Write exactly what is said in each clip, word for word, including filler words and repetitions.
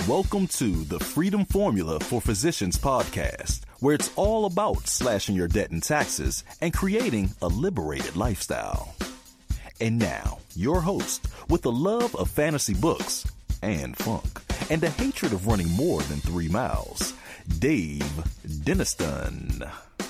Welcome to the Freedom Formula for Physicians podcast, where it's all about slashing your debt and taxes and creating a liberated lifestyle. And now, your host, with a love of fantasy books and funk, and a hatred of running more than three miles, Dave Denniston.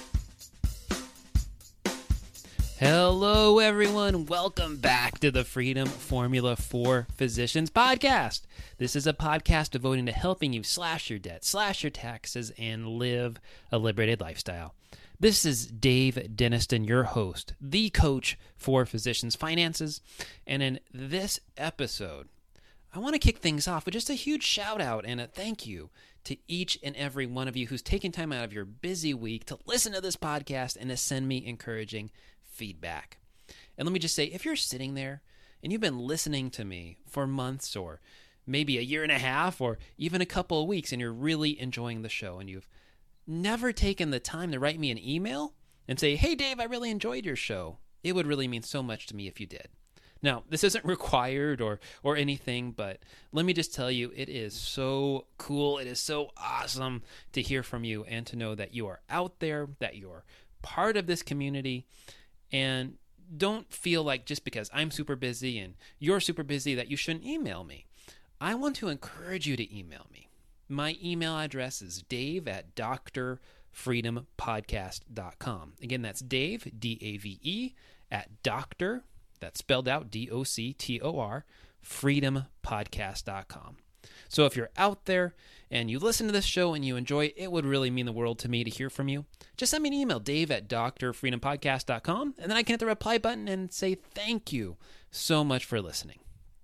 Hello, everyone. Welcome back to the Freedom Formula for Physicians podcast. This is a podcast devoted to helping you slash your debt, slash your taxes, and live a liberated lifestyle. This is Dave Denniston, your host, the coach for physicians' finances. And in this episode, I want to kick things off with just a huge shout out and a thank you to each and every one of you who's taken time out of your busy week to listen to this podcast and to send me encouraging feedback. And let me just say, if you're sitting there and you've been listening to me for months or maybe a year and a half or even a couple of weeks and you're really enjoying the show and you've never taken the time to write me an email and say, hey, Dave, I really enjoyed your show, it would really mean so much to me if you did. Now, this isn't required or or anything, but let me just tell you, it is so cool. It is so awesome to hear from you and to know that you are out there, that you're part of this community. And don't feel like just because I'm super busy and you're super busy that you shouldn't email me. I want to encourage you to email me. My email address is dave at d r freedom podcast dot com. Again, that's Dave, D A V E, at doctor, that's spelled out D O C T O R, freedom podcast dot com. So if you're out there and you listen to this show and you enjoy it, it would really mean the world to me to hear from you. Just send me an email, dave at d r freedom podcast dot com, and then I can hit the reply button and say thank you so much for listening.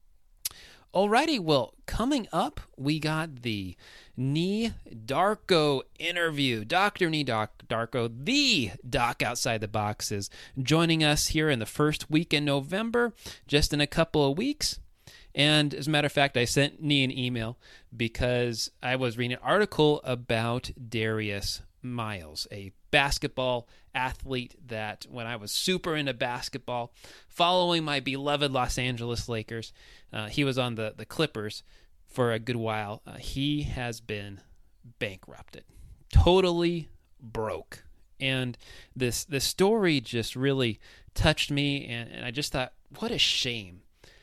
Alrighty, well, coming up, we got the Nii Darko interview. Doctor Nii Darko, the doc outside the box, is joining us here in the first week in November, just in a couple of weeks. And as a matter of fact, I sent Nii an email because I was reading an article about Darius Miles, a basketball athlete that when I was super into basketball, following my beloved Los Angeles Lakers, uh, he was on the, the Clippers for a good while. Uh, he has been bankrupted, totally broke. And this, this story just really touched me, and, and I just thought, what a shame.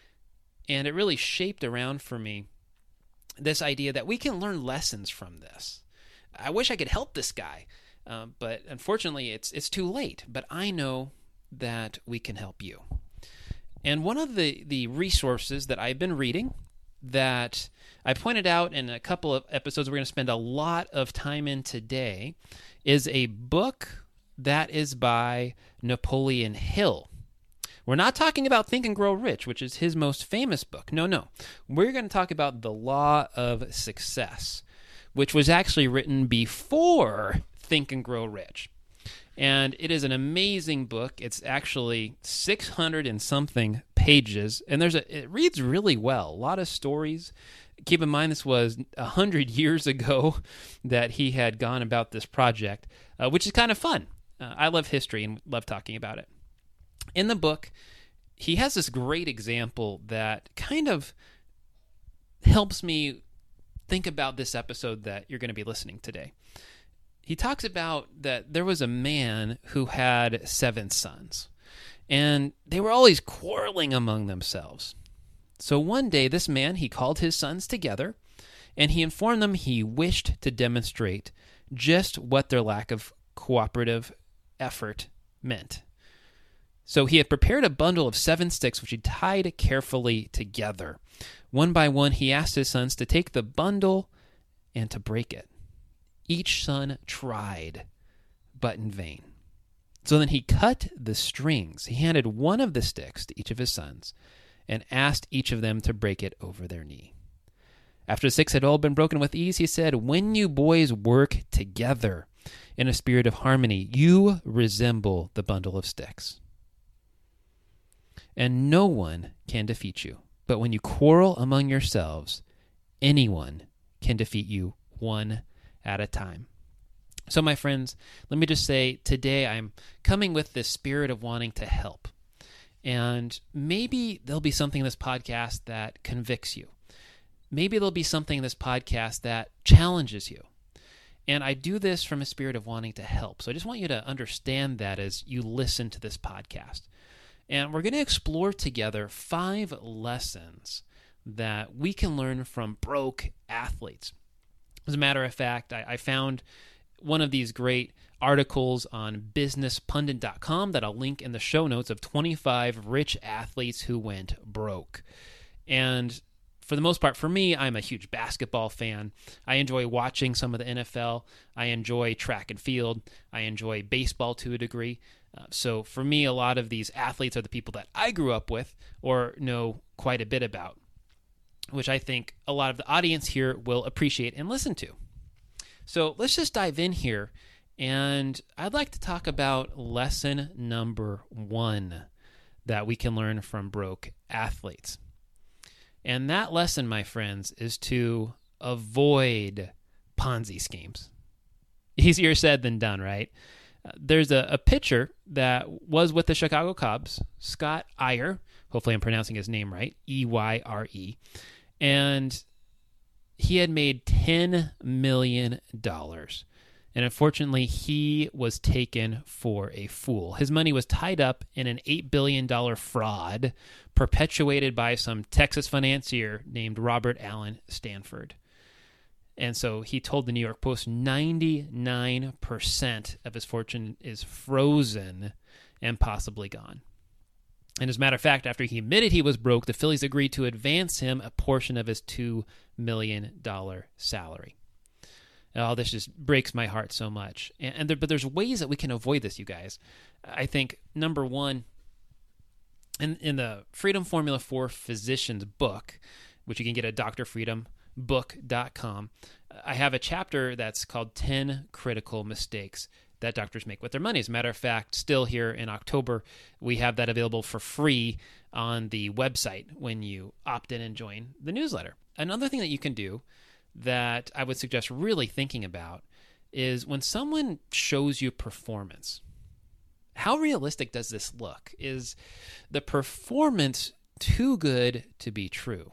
And it really shaped around for me this idea that we can learn lessons from this. I wish I could help this guy, uh, but unfortunately it's it's too late. But I know that we can help you. And one of the, the resources that I've been reading that I pointed out in a couple of episodes we're going to spend a lot of time in today is a book that is by Napoleon Hill. We're not talking about Think and Grow Rich, which is his most famous book. No, no. We're going to talk about The Law of Success, which was actually written before Think and Grow Rich. And it is an amazing book. It's actually six hundred and something pages, and there's a it reads really well. A lot of stories. Keep in mind, this was one hundred years ago that he had gone about this project, uh, which is kind of fun. Uh, I love history and love talking about it. In the book, he has this great example that kind of helps me think about this episode that you're going to be listening today. He talks about that there was a man who had seven sons, and they were always quarreling among themselves. So one day, this man, he called his sons together, and he informed them he wished to demonstrate just what their lack of cooperative effort meant. So he had prepared a bundle of seven sticks, which he tied carefully together. One by one, he asked his sons to take the bundle and to break it. Each son tried, but in vain. So then he cut the strings. He handed one of the sticks to each of his sons and asked each of them to break it over their knee. After the sticks had all been broken with ease, he said, "When you boys work together in a spirit of harmony, you resemble the bundle of sticks. And no one can defeat you. But when you quarrel among yourselves, anyone can defeat you one at a time." So, my friends, let me just say, today I'm coming with this spirit of wanting to help. And maybe there'll be something in this podcast that convicts you. maybe there'll be something in this podcast that challenges you. And I do this from a spirit of wanting to help. So I just want you to understand that as you listen to this podcast. And we're going to explore together five lessons that we can learn from broke athletes. As a matter of fact, I, I found one of these great articles on business pundit dot com that I'll link in the show notes of twenty-five rich athletes who went broke. And for the most part, for me, I'm a huge basketball fan. I enjoy watching some of the N F L. I enjoy track and field. I enjoy baseball to a degree. Uh, so for me, a lot of these athletes are the people that I grew up with or know quite a bit about, which I think a lot of the audience here will appreciate and listen to. So let's just dive in here, and I'd like to talk about lesson number one that we can learn from broke athletes. And that lesson, my friends, is to avoid Ponzi schemes. Easier said than done, right? Uh, there's a, a pitcher that was with the Chicago Cubs, Scott Eyre. Hopefully I'm pronouncing his name right, E Y R E. And he had made ten million dollars. And unfortunately, he was taken for a fool. His money was tied up in an eight billion dollars fraud perpetuated by some Texas financier named Robert Allen Stanford. And so he told the New York Post ninety-nine percent of his fortune is frozen and possibly gone. And as a matter of fact, after he admitted he was broke, the Phillies agreed to advance him a portion of his two million dollars salary. Oh, this just breaks my heart so much. And, and there, but there's ways that we can avoid this, you guys. I think, number one, in, in the Freedom Formula for Physicians book, which you can get at D R freedom book dot com, I have a chapter that's called ten Critical Mistakes that doctors make with their money. As a matter of fact, still here in October, we have that available for free on the website when you opt in and join the newsletter. Another thing that you can do that I would suggest really thinking about is when someone shows you performance, how realistic does this look? Is the performance too good to be true?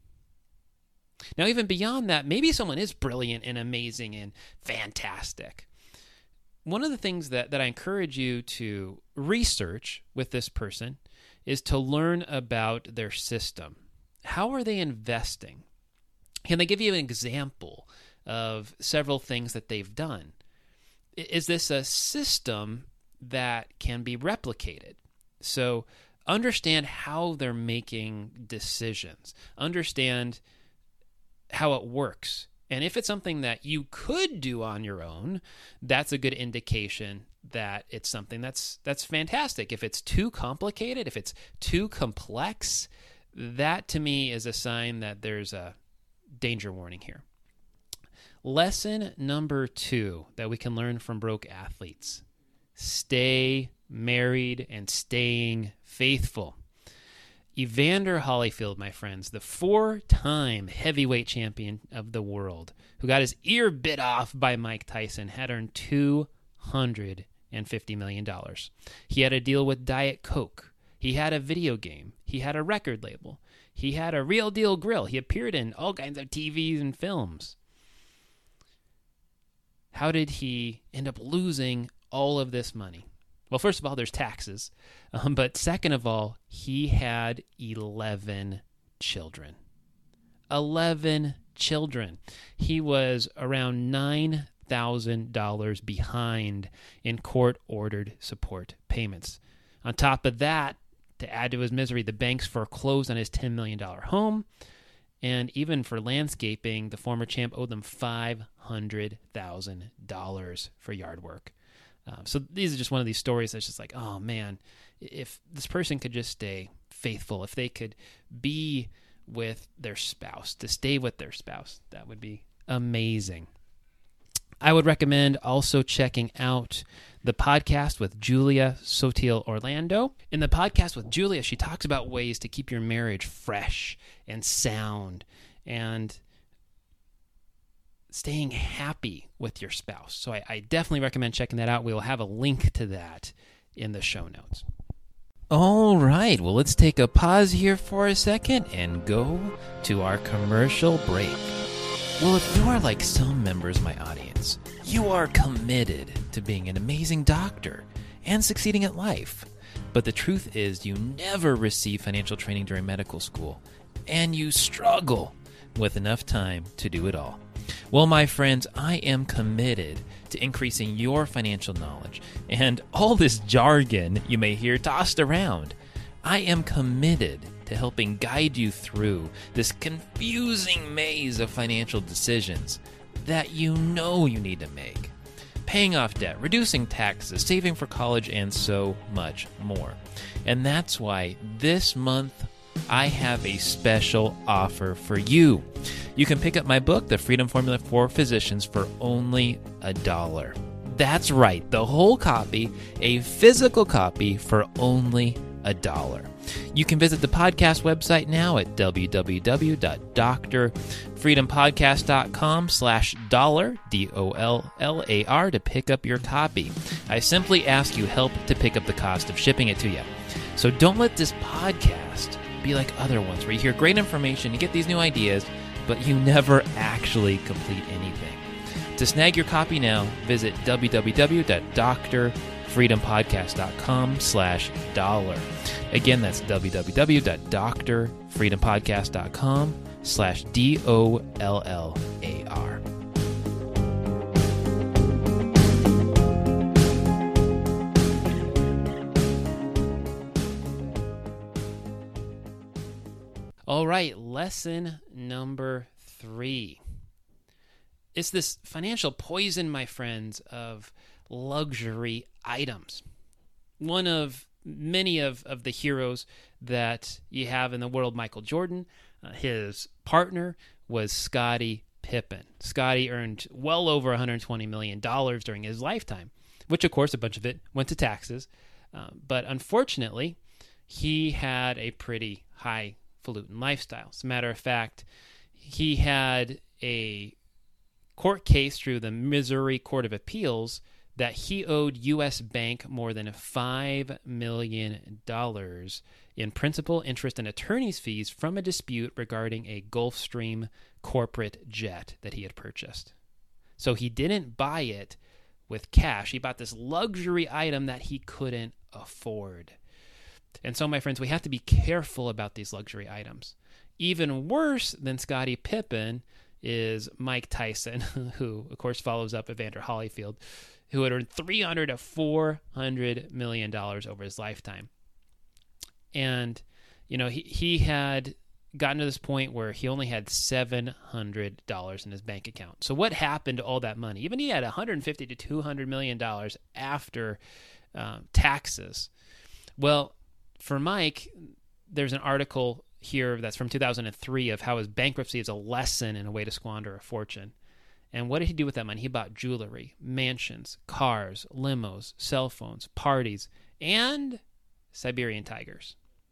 Now, even beyond that, maybe someone is brilliant and amazing and fantastic. One of the things that, that I encourage you to research with this person is to learn about their system. How are they investing? Can they give you an example of several things that they've done? Is this a system that can be replicated? So understand how they're making decisions. Understand how it works. And if it's something that you could do on your own, that's a good indication that it's something that's that's fantastic. If it's too complicated, if it's too complex, that to me is a sign that there's a danger warning here. Lesson number two that we can learn from broke athletes: stay married and staying faithful. Evander Holyfield, my friends, the four-time heavyweight champion of the world, who got his ear bit off by Mike Tyson, had earned two hundred fifty million dollars. He had a deal with Diet Coke. He had a video game. He had a record label. He had a Real Deal grill. He appeared in all kinds of T Vs and films. How did he end up losing all of this money? Well, first of all, there's taxes. Um, but second of all, he had eleven children. eleven children. He was around nine thousand dollars behind in court-ordered support payments. On top of that, to add to his misery, the banks foreclosed on his ten million dollars home. And even for landscaping, the former champ owed them five hundred thousand dollars for yard work. Um, so these are just one of these stories that's just like, oh man, if this person could just stay faithful, if they could be with their spouse, to stay with their spouse, that would be amazing. I would recommend also checking out the podcast with Julia Sotil Orlando. In the podcast with Julia, she talks about ways to keep your marriage fresh and sound and staying happy with your spouse. So I, I definitely recommend checking that out. We will have a link to that in the show notes. All right, well, let's take a pause here for a second and go to our commercial break. Well, if you are like some members of my audience, you are committed to being an amazing doctor and succeeding at life. But the truth is you never receive financial training during medical school, and you struggle with enough time to do it all. Well, my friends, I am committed to increasing your financial knowledge and all this jargon you may hear tossed around. I am committed to helping guide you through this confusing maze of financial decisions that you know you need to make. Paying off debt, reducing taxes, saving for college, and so much more. And that's why this month I have a special offer for you. You can pick up my book, The Freedom Formula for Physicians, for only a dollar. That's right, the whole copy, a physical copy for only a dollar. You can visit the podcast website now at www.drfreedompodcast.com slash dollar, D O L L A R, to pick up your copy. I simply ask you help to pick up the cost of shipping it to you. So don't let this podcast be like other ones where you hear great information, you get these new ideas, but you never actually complete anything. To snag your copy now, visit www.drfreedompodcast.com slash dollar. Again, that's www.drfreedompodcast.com slash D O L L A R. All right, lesson number three. It's this financial poison, my friends, of luxury items. One of many of, of the heroes that you have in the world, Michael Jordan, uh, his partner was Scottie Pippen. Scottie earned well over one hundred twenty million dollars during his lifetime, which, of course, a bunch of it went to taxes. Uh, but unfortunately, he had a pretty high highfalutin lifestyle. As a matter of fact, he had a court case through the Missouri Court of Appeals that he owed U S Bank more than five million dollars in principal, interest, and attorney's fees from a dispute regarding a Gulfstream corporate jet that he had purchased. So he didn't buy it with cash. He bought this luxury item that he couldn't afford. And so, my friends, we have to be careful about these luxury items. Even worse than Scottie Pippen is Mike Tyson, who, of course, follows up Evander Holyfield, who had earned three hundred to four hundred million dollars over his lifetime. And, you know, he, he had gotten to this point where he only had seven hundred dollars in his bank account. So what happened to all that money? Even he had one hundred fifty to two hundred million dollars after um, taxes. Well, for Mike, there's an article here that's from two thousand three of how his bankruptcy is a lesson in a way to squander a fortune. And what did he do with that money? He bought jewelry, mansions, cars, limos, cell phones, parties, and Siberian tigers.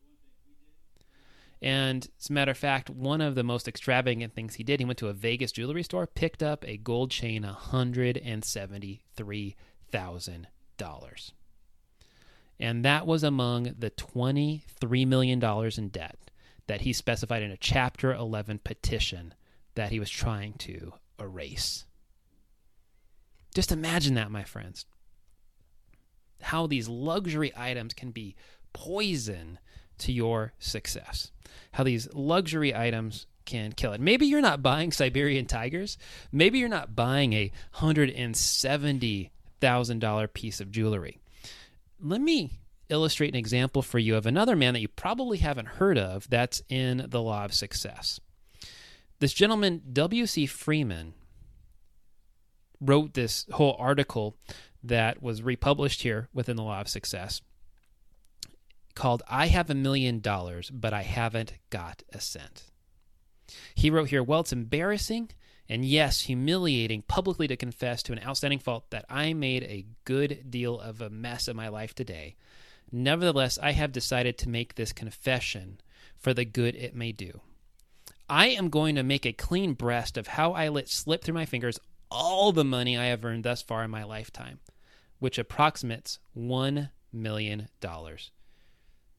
And as a matter of fact, one of the most extravagant things he did, he went to a Vegas jewelry store, picked up a gold chain, one hundred seventy-three thousand dollars. And that was among the twenty-three million dollars in debt that he specified in a Chapter eleven petition that he was trying to erase. Just imagine that, my friends. How these luxury items can be poison to your success. How these luxury items can kill it. Maybe you're not buying Siberian tigers. Maybe you're not buying a one hundred seventy thousand dollars piece of jewelry. Let me illustrate an example for you of another man that you probably haven't heard of that's in the Law of Success. This gentleman, W C Freeman, wrote this whole article that was republished here within the Law of Success called I Have a Million Dollars, But I Haven't Got a Cent. He wrote here, well, it's embarrassing and, yes, humiliating publicly to confess to an outstanding fault that I made a good deal of a mess of my life today. Nevertheless, I have decided to make this confession for the good it may do. I am going to make a clean breast of how I let slip through my fingers all the money I have earned thus far in my lifetime, which approximates one million dollars.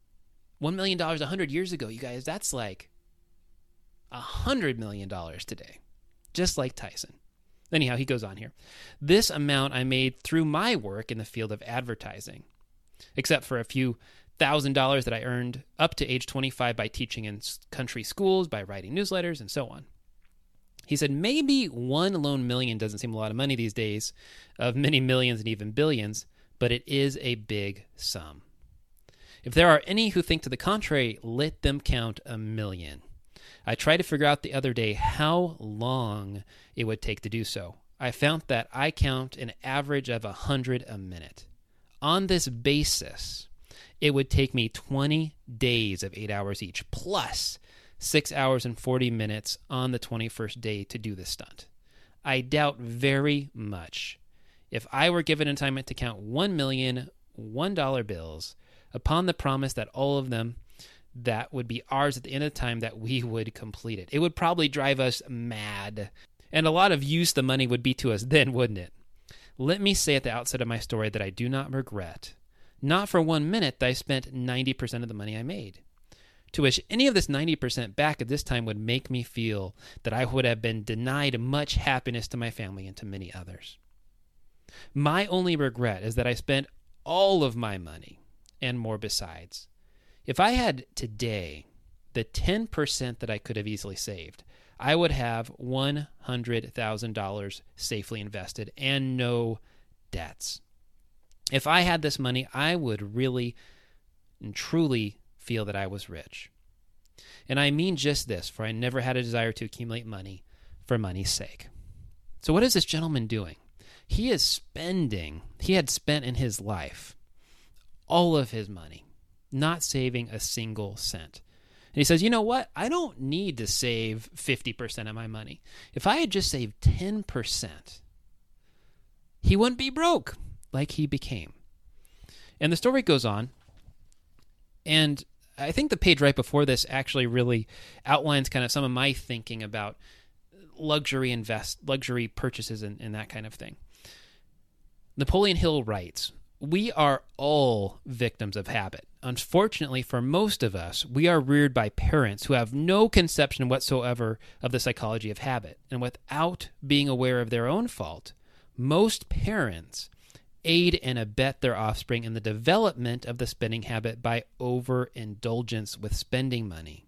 one million dollars one hundred years ago, you guys, that's like one hundred million dollars today, just like Tyson. Anyhow, he goes on here. This amount I made through my work in the field of advertising, except for a few thousand dollars that I earned up to age twenty-five by teaching in country schools, by writing newsletters, and so on. He said, maybe one lone million doesn't seem a lot of money these days, of many millions and even billions, but it is a big sum. If there are any who think to the contrary, let them count a million. I tried to figure out the other day how long it would take to do so. I found that I count an average of one hundred a minute. On this basis, it would take me twenty days of eight hours each, plus six hours and forty minutes on the twenty-first day to do this stunt. I doubt very much if I were given an assignment to count one million one dollar bills upon the promise that all of them that would be ours at the end of the time that we would complete it. It would probably drive us mad. And a lot of use the money would be to us then, wouldn't it? Let me say at the outset of my story that I do not regret, not for one minute, that I spent ninety percent of the money I made. To wish any of this ninety percent back at this time would make me feel that I would have been denied much happiness to my family and to many others. My only regret is that I spent all of my money and more besides. If I had today the ten percent that I could have easily saved, I would have one hundred thousand dollars safely invested and no debts. If I had this money, I would really and truly feel that I was rich. And I mean just this, for I never had a desire to accumulate money for money's sake. So what is this gentleman doing? He is spending, he had spent in his life all of his money, not saving a single cent. And he says, you know what? I don't need to save fifty percent of my money. If I had just saved ten percent, he wouldn't be broke like he became. And the story goes on, and I think the page right before this actually really outlines kind of some of my thinking about luxury invest, luxury purchases and, and that kind of thing. Napoleon Hill writes, we are all victims of habit. Unfortunately, for most of us, we are reared by parents who have no conception whatsoever of the psychology of habit. And without being aware of their own fault, most parents aid and abet their offspring in the development of the spending habit by overindulgence with spending money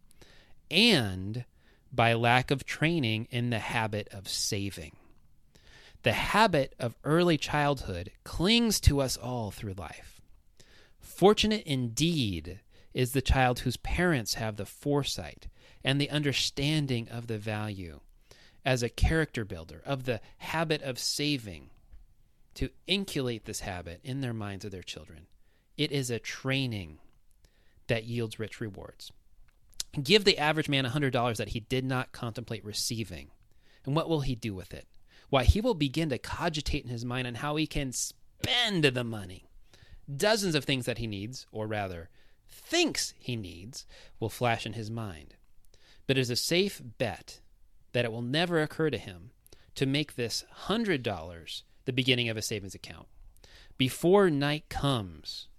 and by lack of training in the habit of saving. The habit of early childhood clings to us all through life. Fortunate indeed is the child whose parents have the foresight and the understanding of the value as a character builder of the habit of saving to inculcate this habit in their minds of their children. It is a training that yields rich rewards. Give the average man one hundred dollars that he did not contemplate receiving, and what will he do with it? Why, he will begin to cogitate in his mind on how he can spend the money. Dozens of things that he needs, or rather, thinks he needs, will flash in his mind. But it is a safe bet that it will never occur to him to make this one hundred dollars the beginning of a savings account. Before night comes,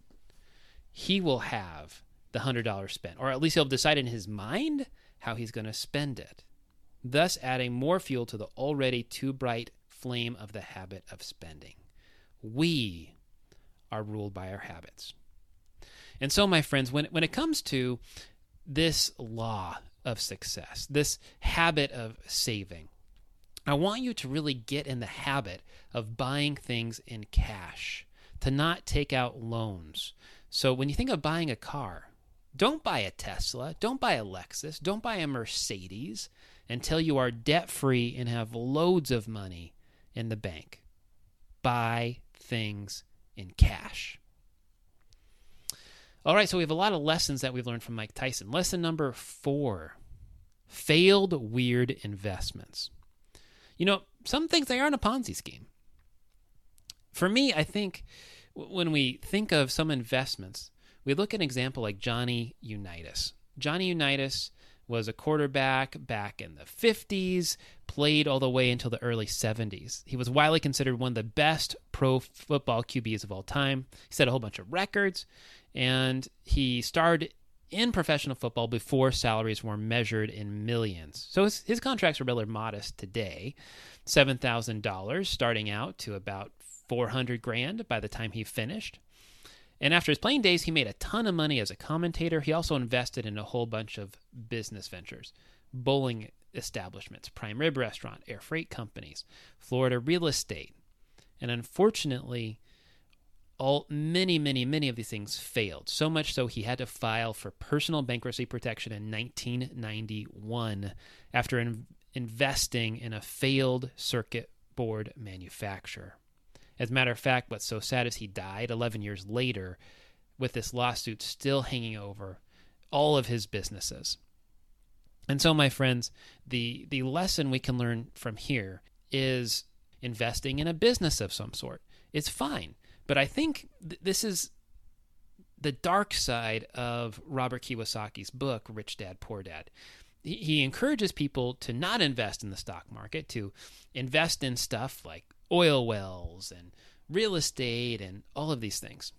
he will have the one hundred dollars spent, or at least he'll decide in his mind how he's going to spend it, thus adding more fuel to the already too bright flame of the habit of spending. We are ruled by our habits. And so, my friends, when, when it comes to this law of success, this habit of saving, I want you to really get in the habit of buying things in cash, to not take out loans. So when you think of buying a car, don't buy a Tesla, don't buy a Lexus, don't buy a Mercedes until you are debt-free and have loads of money in the bank. Buy things in cash. All right, so we have a lot of lessons that we've learned from Mike Tyson. Lesson number four, failed weird investments. You know, some things, they aren't a Ponzi scheme. For me, I think when we think of some investments, we look at an example like Johnny Unitas. Johnny Unitas was a quarterback back in the fifties, played all the way until the early seventies. He was widely considered one of the best pro football Q Bs of all time. He set a whole bunch of records, and he starred in professional football before salaries were measured in millions. So his, his contracts were rather modest today, seven thousand dollars starting out to about four hundred grand by the time he finished. And after his playing days, he made a ton of money as a commentator. He also invested in a whole bunch of business ventures, bowling establishments, prime rib restaurant, air freight companies, Florida real estate. And unfortunately, all many, many, many of these things failed. So much so he had to file for personal bankruptcy protection in nineteen ninety-one after in, investing in a failed circuit board manufacturer. As a matter of fact, what's so sad is he died eleven years later with this lawsuit still hanging over all of his businesses. And so, my friends, the, the lesson we can learn from here is investing in a business of some sort. It's fine. But I think th- this is the dark side of Robert Kiyosaki's book, Rich Dad, Poor Dad. He, he encourages people to not invest in the stock market, to invest in stuff like oil wells and real estate and all of these things.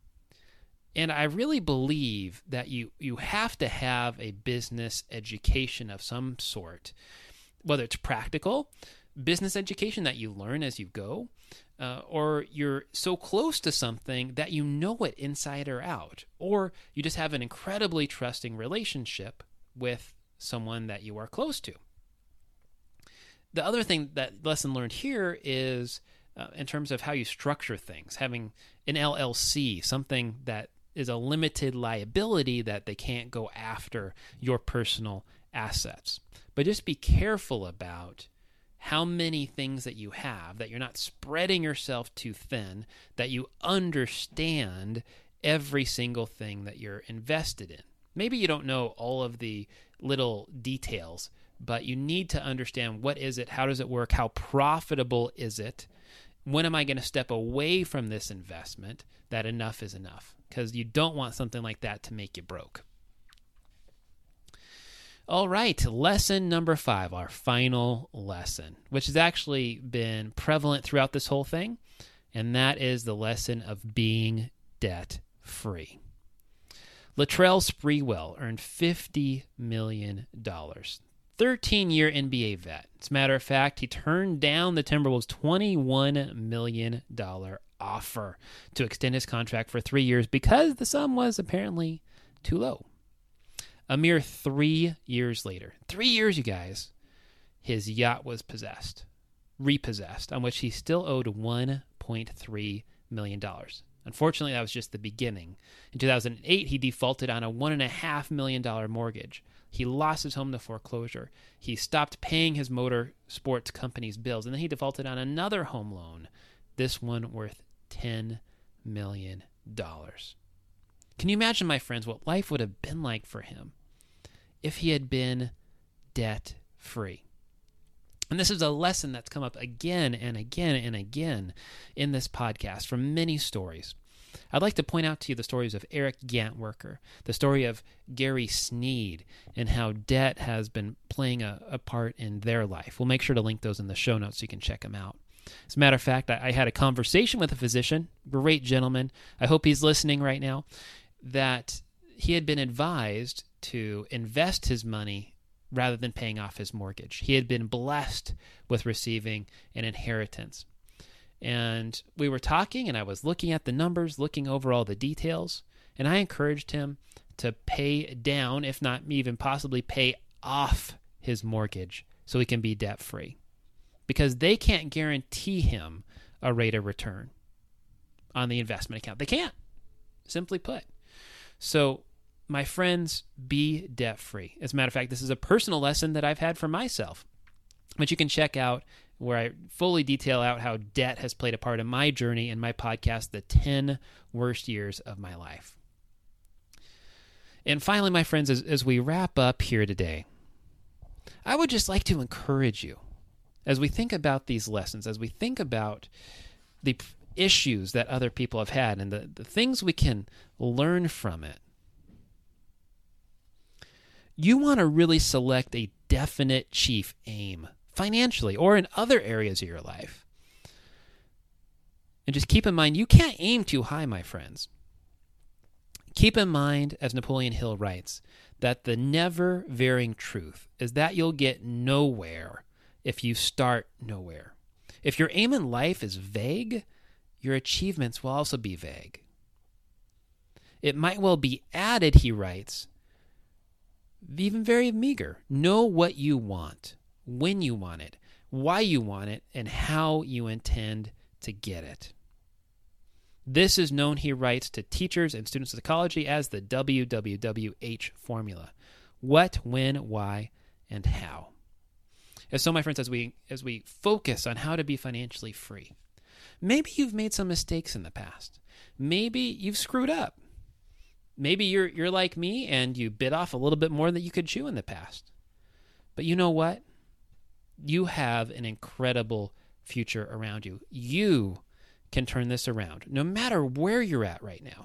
And I really believe that you, you have to have a business education of some sort, whether it's practical, business education that you learn as you go, uh, or you're so close to something that you know it inside or out, or you just have an incredibly trusting relationship with someone that you are close to. The other thing, that lesson learned here is uh, in terms of how you structure things, having an L L C, something that is a limited liability that they can't go after your personal assets. But just be careful about how many things that you have, that you're not spreading yourself too thin, that you understand every single thing that you're invested in. Maybe you don't know all of the little details, but you need to understand, what is it? How does it work? How profitable is it? When am I going to step away from this investment? That enough is enough, because you don't want something like that to make you broke. All right, lesson number five, our final lesson, which has actually been prevalent throughout this whole thing, and that is the lesson of being debt-free. Latrell Sprewell earned fifty million dollars. thirteen-year N B A vet. As a matter of fact, he turned down the Timberwolves' twenty-one million dollars offer to extend his contract for three years because the sum was apparently too low. A mere three years later, three years, you guys, his yacht was possessed, repossessed, on which he still owed one point three million dollars. Unfortunately, that was just the beginning. In two thousand eight, he defaulted on a one point five million dollars mortgage. He lost his home to foreclosure. He stopped paying his motor sports company's bills, and then he defaulted on another home loan, this one worth ten million dollars. Can you imagine, my friends, what life would have been like for him if he had been debt-free? And this is a lesson that's come up again and again and again in this podcast from many stories. I'd like to point out to you the stories of Eric Gantwerker, the story of Gary Sneed, and how debt has been playing a, a part in their life. We'll make sure to link those in the show notes so you can check them out. As a matter of fact, I, I had a conversation with a physician, great gentleman, I hope he's listening right now, that he had been advised to invest his money rather than paying off his mortgage. He had been blessed with receiving an inheritance. And we were talking, and I was looking at the numbers, looking over all the details, and I encouraged him to pay down, if not even possibly pay off his mortgage so he can be debt-free. Because they can't guarantee him a rate of return on the investment account. They can't, simply put. So, my friends, be debt-free. As a matter of fact, this is a personal lesson that I've had for myself, which you can check out, where I fully detail out how debt has played a part in my journey in my podcast, The ten Worst Years of My Life. And finally, my friends, as, as we wrap up here today, I would just like to encourage you, as we think about these lessons, as we think about the issues that other people have had and the, the things we can learn from it, you want to really select a definite chief aim, financially or in other areas of your life. And just keep in mind, you can't aim too high, my friends. Keep in mind, as Napoleon Hill writes, that the never-varying truth is that you'll get nowhere if you start nowhere. If your aim in life is vague, your achievements will also be vague. It might well be added, he writes, even very meager. Know what you want, when you want it, why you want it, and how you intend to get it. This is known, he writes, to teachers and students of psychology as the W W W H formula. What, when, why, and how. And so, my friends, as we as we focus on how to be financially free, maybe you've made some mistakes in the past. Maybe you've screwed up. Maybe you're you're like me and you bit off a little bit more than you could chew in the past. But you know what? You have an incredible future around you. You can turn this around, no matter where you're at right now.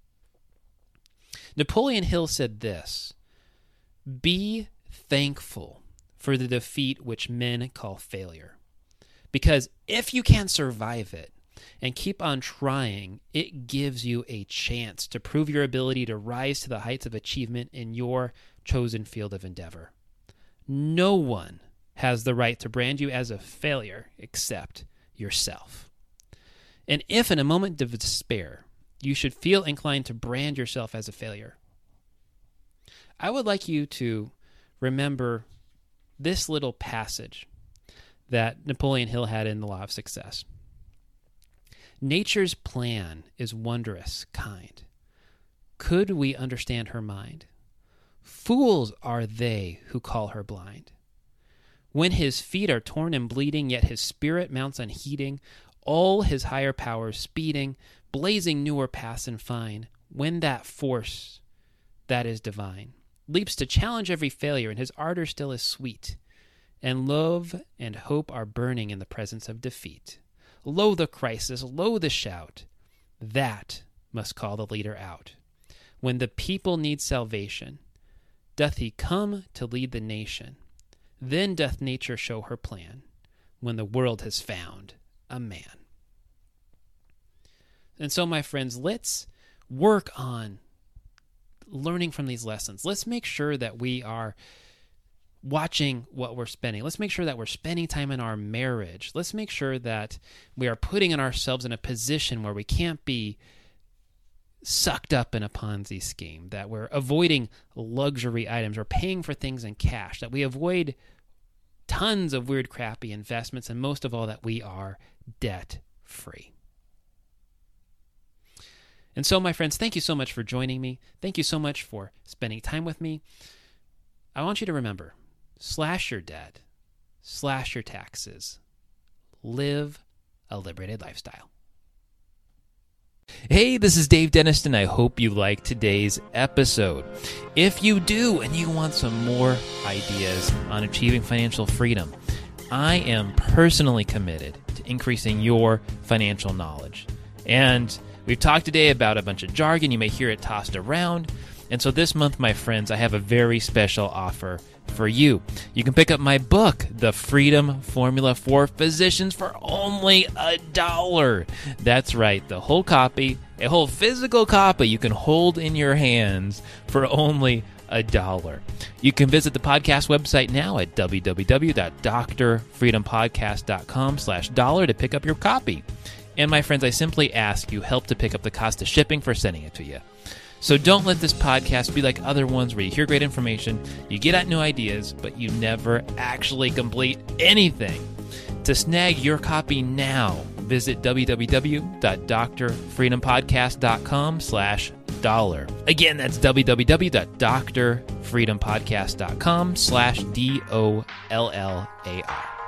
Napoleon Hill said this: be thankful for the defeat which men call failure. Because if you can survive it and keep on trying, it gives you a chance to prove your ability to rise to the heights of achievement in your chosen field of endeavor. No one has the right to brand you as a failure except yourself. And if in a moment of despair, you should feel inclined to brand yourself as a failure, I would like you to remember this little passage that Napoleon Hill had in The Law of Success. Nature's plan is wondrous, kind. Could we understand her mind? Fools are they who call her blind. When his feet are torn and bleeding, yet his spirit mounts unheeding, all his higher powers speeding, blazing newer paths and fine, when that force that is divine leaps to challenge every failure, and his ardor still is sweet, and love and hope are burning in the presence of defeat. Lo the crisis, lo the shout, that must call the leader out. When the people need salvation, doth he come to lead the nation. Then doth nature show her plan, when the world has found a man. And so, my friends, let's work on learning from these lessons. Let's make sure that we are watching what we're spending. Let's make sure that we're spending time in our marriage. Let's make sure that we are putting ourselves in a position where we can't be sucked up in a Ponzi scheme, that we're avoiding luxury items or paying for things in cash, that we avoid tons of weird, crappy investments, and most of all, that we are debt-free. And so, my friends, thank you so much for joining me. Thank you so much for spending time with me. I want you to remember, slash your debt, slash your taxes, live a liberated lifestyle. Hey, this is Dave Denniston. I hope you liked today's episode. If you do and you want some more ideas on achieving financial freedom, I am personally committed to increasing your financial knowledge. And we've talked today about a bunch of jargon. You may hear it tossed around. And so this month, my friends, I have a very special offer for you. You can pick up my book, The Freedom Formula for Physicians, for only a dollar. That's right, the whole copy, a whole physical copy you can hold in your hands for only a dollar. You can visit the podcast website now at w w w dot dr freedom podcast dot com slash dollar to pick up your copy. And my friends, I simply ask you help to pick up the cost of shipping for sending it to you. So don't let this podcast be like other ones where you hear great information, you get at new ideas, but you never actually complete anything. To snag your copy now, visit w w w dot dr freedom podcast dot com slash dollar. Again, that's w w w dot dr freedom podcast dot com slash D O L L A R.